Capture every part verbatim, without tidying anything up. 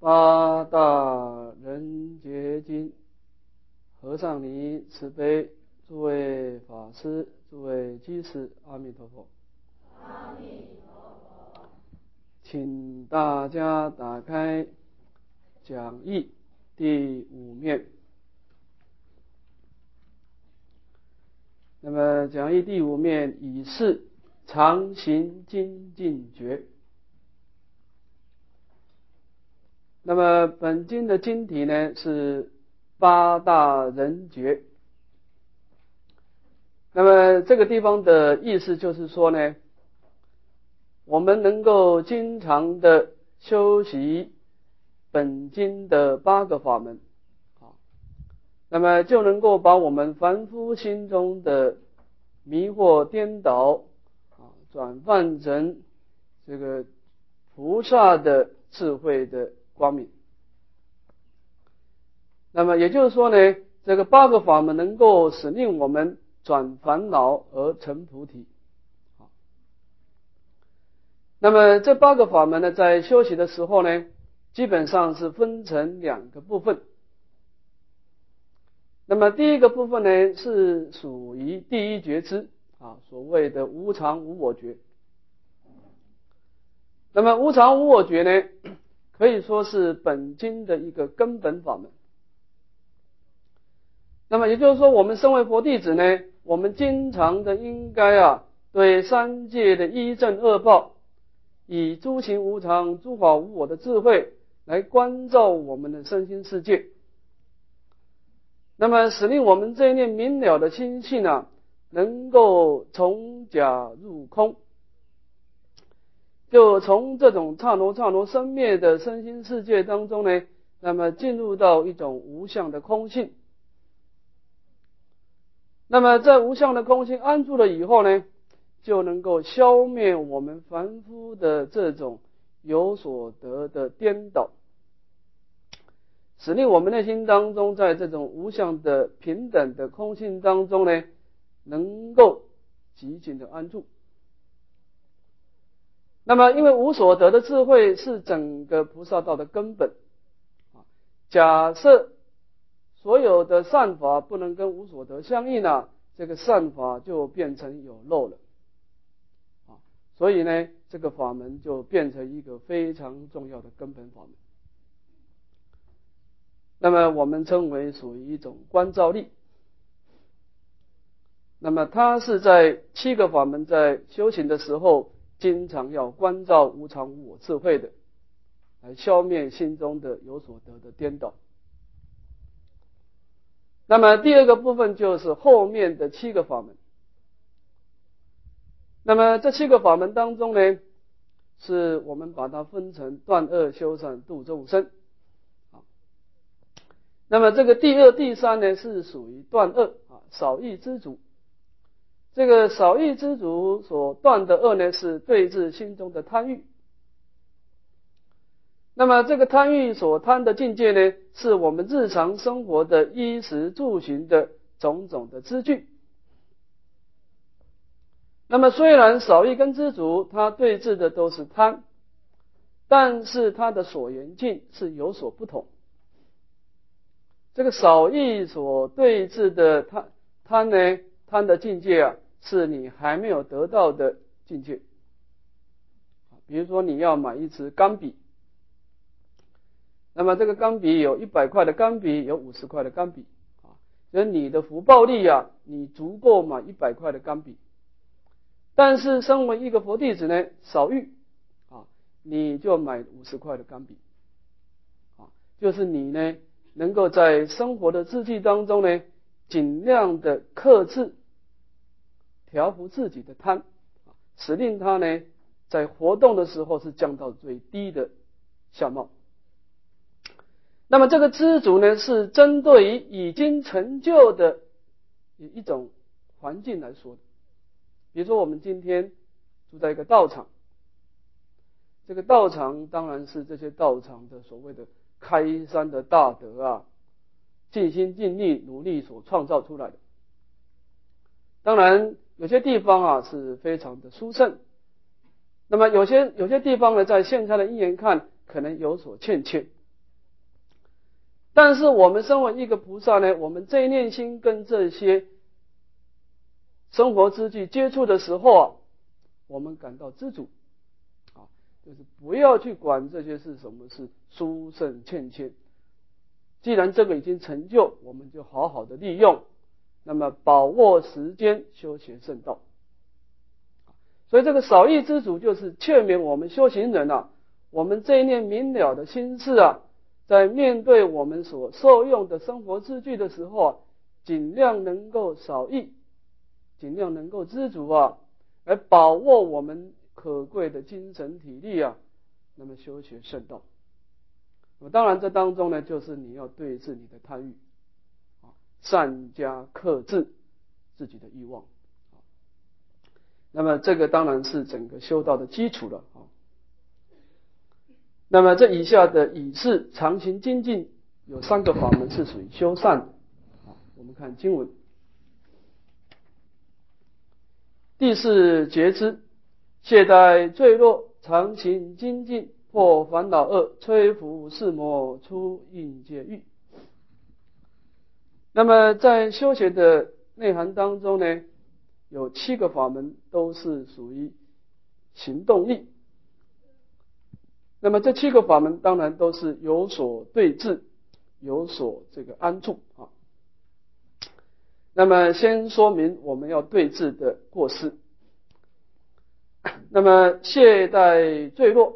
八大人觉经，和尚尼慈悲，诸位法师，诸位居士，阿弥陀佛。 阿弥陀佛。 请大家打开讲义第五面。那么讲义第五面以是常行精进觉。那么本经的经题呢是八大人觉。那么这个地方的意思就是说呢，我们能够经常的修习本经的八个法门，那么就能够把我们凡夫心中的迷惑颠倒啊，转换成这个菩萨的智慧的光明。那么也就是说呢，这个八个法门能够使令我们转烦恼而成菩提。那么这八个法门呢，在修习的时候呢，基本上是分成两个部分。那么第一个部分呢，是属于第一觉知啊，所谓的无常无我觉。那么无常无我觉呢，可以说是本经的一个根本法门。那么也就是说，我们身为佛弟子呢，我们经常的应该啊，对三界的一正恶报，以诸行无常、诸法无我的智慧来关照我们的身心世界。那么使令我们这一念明了的心性啊，能够从假入空，就从这种刹那刹那生灭的身心世界当中呢，那么进入到一种无相的空性。那么在无相的空性安住了以后呢，就能够消灭我们凡夫的这种有所得的颠倒，使令我们内心当中在这种无相的平等的空性当中呢，能够极尽的安住。那么因为无所得的智慧是整个菩萨道的根本，假设所有的善法不能跟无所得相应啊，这个善法就变成有漏了。所以呢，这个法门就变成一个非常重要的根本法门。那么我们称为属于一种观照力。那么它是在七个法门在修行的时候，经常要观照无常无我智慧的，来消灭心中的有所得的颠倒。那么第二个部分就是后面的七个法门。那么这七个法门当中呢，是我们把它分成断恶修善度众生。那么这个第二第三呢，是属于断恶啊，少欲知足。这个少欲知足所断的恶呢，是对治心中的贪欲。那么这个贪欲所贪的境界呢，是我们日常生活的衣食住行的种种的资具。那么虽然少欲跟知足它对治的都是贪，但是它的所缘境是有所不同。这个少欲所对治的贪贪呢，贪的境界啊，是你还没有得到的境界。比如说你要买一支钢笔，那么这个钢笔有一百块的钢笔，有五十块的钢笔啊，所以你的福报力啊，你足够买一百块的钢笔。但是身为一个佛弟子呢，少欲啊，你就买五十块的钢笔啊，就是你呢能够在生活的字句当中呢，尽量的克制调伏自己的贪，使令它呢在活动的时候是降到最低的相貌。那么这个知足呢，是针对于已经成就的一种环境来说的。比如说我们今天住在一个道场，这个道场当然是这些道场的所谓的开山的大德啊，尽心尽力努力所创造出来的。当然有些地方啊是非常的殊胜，那么有些有些地方呢，在现在的因缘看可能有所欠缺但是我们身为一个菩萨呢，我们这一念心跟这些生活之具接触的时候啊，我们感到知足啊，就是不要去管这些是什么是殊胜欠欠。既然这个已经成就，我们就好好的利用，那么把握时间修学圣道。所以这个少益知足就是劝勉我们修行人啊，我们这一念明了的心事啊，在面对我们所受用的生活之具的时候啊，尽量能够少益，尽量能够知足啊，来把握我们可贵的精神体力啊，那么修学圣道。当然这当中呢，就是你要对治你的贪欲，善加克制自己的欲望。那么这个当然是整个修道的基础了。那么这以下的以是常行精进有三个法门是属于修善的。我们看经文，第四觉知，懈怠坠落，常行精进，破烦恼恶，摧伏四魔，出应界狱。那么在修学的内涵当中呢，有七个法门都是属于行动力。那么这七个法门当然都是有所对治，有所这个安住啊。那么先说明我们要对治的过失。那么懈怠坠落，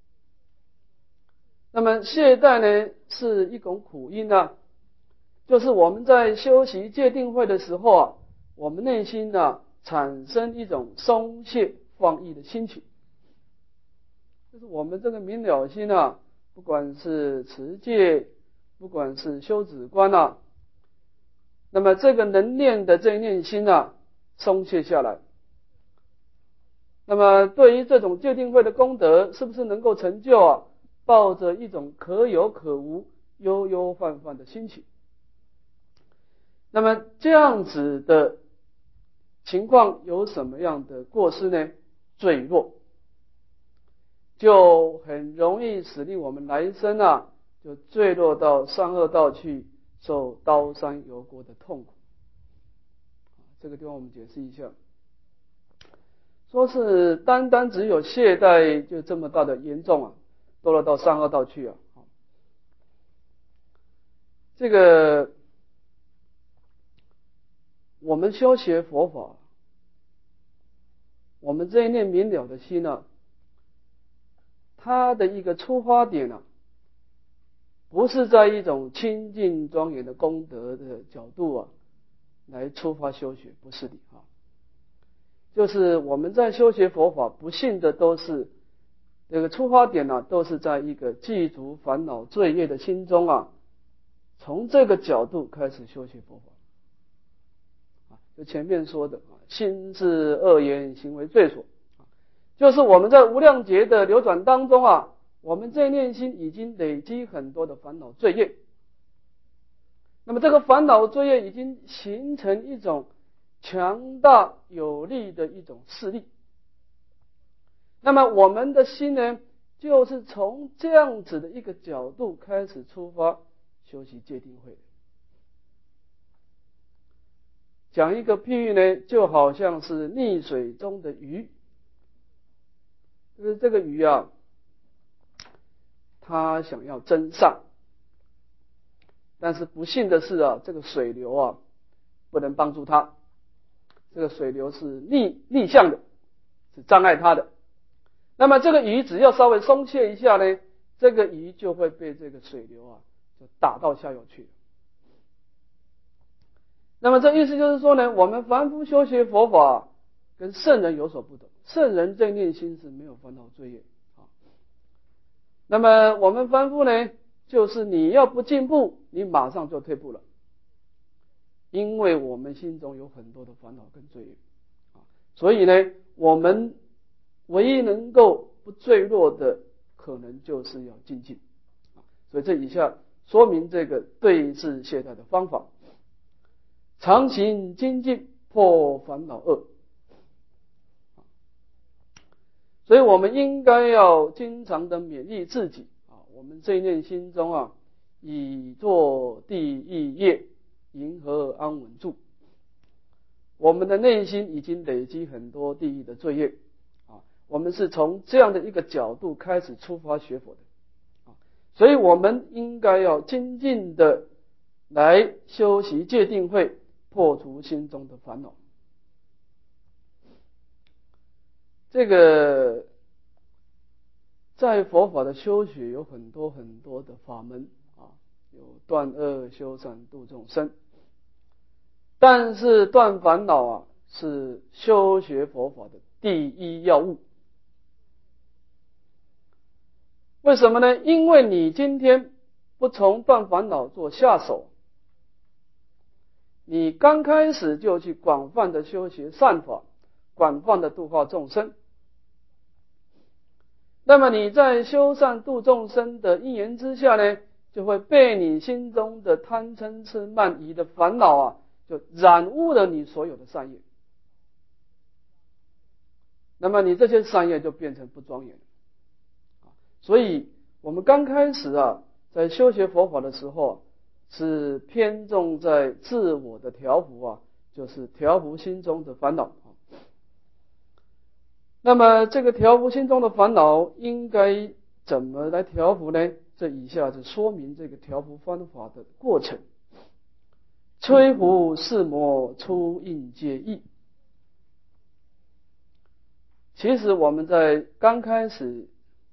那么懈怠呢是一种苦因啊，就是我们在修习戒定慧的时候啊，我们内心啊产生一种松懈放逸的心情，就是我们这个明了心啊，不管是持戒，不管是修止观啊，那么这个能念的这一念心啊松懈下来，那么对于这种戒定慧的功德是不是能够成就啊，抱着一种可有可无、悠悠泛泛的心情。那么这样子的情况有什么样的过失呢？坠落，就很容易使令我们来生啊，就坠落到三恶道去，受刀山油锅的痛苦。这个地方我们解释一下，说是单单只有懈怠就这么大的严重啊，堕落到三恶道去啊。这个我们修学佛法，我们这一念明了的心啊，它的一个出发点啊，不是在一种清净庄严的功德的角度啊来出发修学，不是的啊。就是我们在修学佛法，不幸的都是这个出发点啊，都是在一个具足烦恼罪业的心中啊，从这个角度开始修学佛法。就前面说的啊，心智恶言行为罪所，就是我们在无量劫的流转当中啊，我们这念心已经累积很多的烦恼罪业，那么这个烦恼罪业已经形成一种强大有力的一种势力，那么我们的心呢，就是从这样子的一个角度开始出发修习戒定慧。讲一个譬喻呢，就好像是溺水中的鱼，就是这个鱼啊，它想要争上，但是不幸的是啊，这个水流啊不能帮助它，这个水流是逆逆向的，是障碍它的。那么这个鱼只要稍微松懈一下呢，这个鱼就会被这个水流啊就打到下游去。那么这意思就是说呢，我们凡夫修学佛法跟圣人有所不同，圣人这念心是没有烦恼罪业啊。那么我们凡夫呢，就是你要不进步，你马上就退步了，因为我们心中有很多的烦恼跟罪业啊，所以呢，我们唯一能够不坠落的可能就是要精进啊。所以这以下说明这个对治懈怠的方法。常行精进，破烦恼恶。所以我们应该要经常的勉励自己啊，我们这一念心中啊， 以作地狱业，银河安稳住。我们的内心已经累积很多地狱的罪业啊，我们是从这样的一个角度开始出发学佛的啊，所以我们应该要精进的来修习戒定慧，破除心中的烦恼。这个在佛法的修学有很多很多的法门啊，有断恶修善度众生，但是断烦恼啊是修学佛法的第一要务。为什么呢？因为你今天不从断烦恼做下手，你刚开始就去广泛的修学善法，广泛的度化众生，那么你在修善度众生的因缘之下呢，就会被你心中的贪嗔痴慢疑的烦恼啊，就染污了你所有的善业。那么你这些善业就变成不庄严了。所以我们刚开始啊，在修学佛法的时候，是偏重在自我的调伏啊，就是调伏心中的烦恼。那么这个调伏心中的烦恼应该怎么来调伏呢？这以下是说明这个调伏方法的过程。摧伏四魔，出印皆易。其实我们在刚开始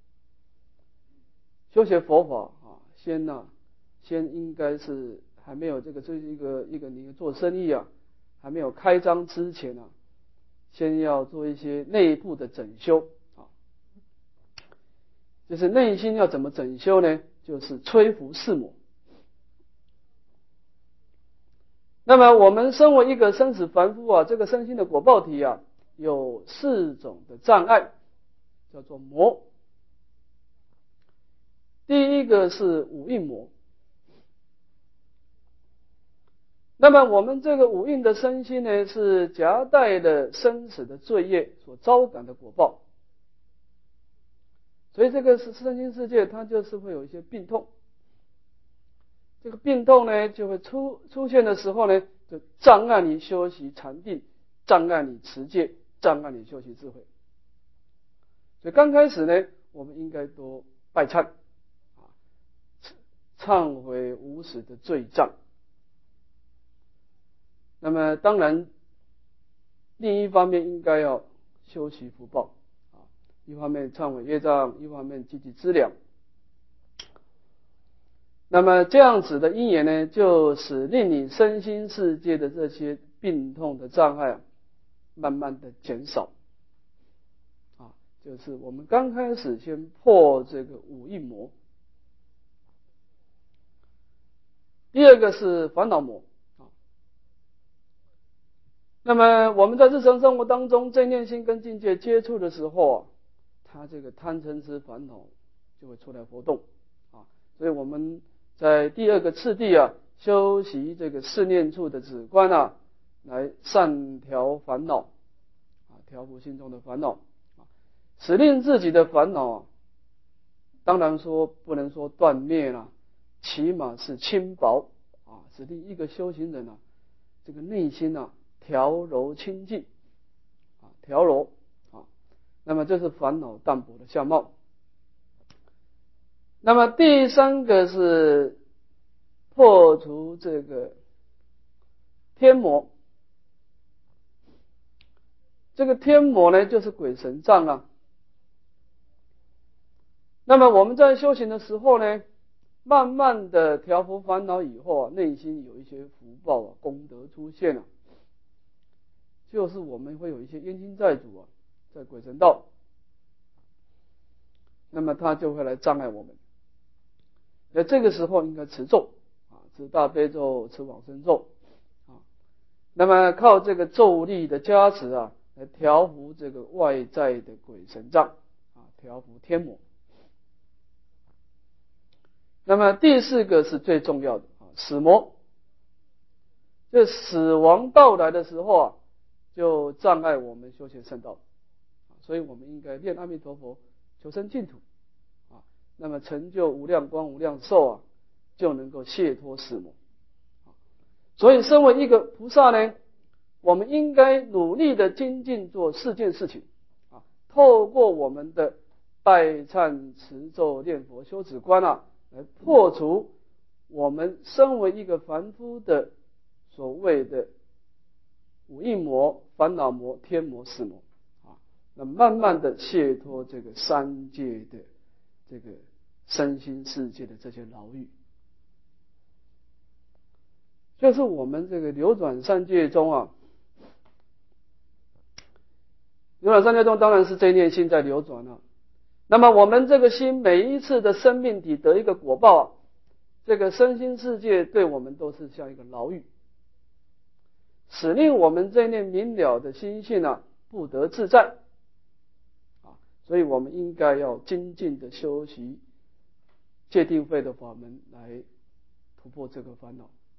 修学佛法啊，先呢、啊，先应该是还没有这个，这是一个一个你做生意啊，还没有开张之前啊，先要做一些内部的整修啊，就是内心要怎么整修呢？就是摧伏四魔。那么我们身为一个生死凡夫啊，这个身心的果报体啊，有四种的障碍，叫做魔。第一个是五蕴魔。那么我们这个五蕴的身心呢，是夹带了生死的罪业所招感的果报，所以这个是身心世界，它就是会有一些病痛。这个病痛呢，就会出出现的时候呢，就障碍你修习禅定，障碍你持戒，障碍你修习智慧。所以刚开始呢，我们应该多拜忏啊，忏悔无始的罪障。那么当然，另一方面应该要修习福报啊，一方面忏悔业障，一方面积极资粮。那么这样子的因缘呢，就使令你身心世界的这些病痛的障碍啊，慢慢的减少啊，就是我们刚开始先破这个五蕴魔。第二个是烦恼魔啊。那么我们在日常生活当中，正念心跟境界接触的时候啊，它这个贪嗔痴烦恼就会出来活动啊，所以我们在第二个次第啊，修习这个四念处的止观啊，来善调烦恼啊，调伏心中的烦恼啊，使令自己的烦恼啊，当然说不能说断灭了，起码是轻薄啊，使令一个修行人啊，这个内心啊调柔清净啊，调柔啊，那么这是烦恼淡薄的相貌。那么第三个是破除这个天魔。这个天魔呢，就是鬼神障啊。那么我们在修行的时候呢，慢慢的调伏烦恼以后啊，内心有一些福报啊、功德出现了、啊，就是我们会有一些冤亲债主啊，在鬼神道，那么他就会来障碍我们。那这个时候应该持咒啊，持大悲咒，持往生咒啊。那么靠这个咒力的加持啊，来调伏这个外在的鬼神障啊，调伏天魔。那么第四个是最重要的啊，死魔。这死亡到来的时候啊，就障碍我们修行圣道，所以我们应该念阿弥陀佛，求生净土啊。那么成就无量光无量寿啊， 就能够解脱死魔。所以身为一个菩萨呢，我们应该努力的精进做四件事情啊，透过我们的拜忏持咒念佛修止观啊，来破除我们身为一个凡夫的所谓的五蕴魔、烦恼魔、天魔、死魔啊，那慢慢的解脱这个三界的这个身心世界的这些牢狱。就是我们这个流转三界中啊，流转三界中当然是这一念心在流转啊。那么我们这个心每一次的生命体得一个果报啊，这个身心世界对我们都是像一个牢狱，使令我们这一念明了的心性啊不得自在啊。所以我们应该要精进的修习戒定慧的法门来突破这个烦恼。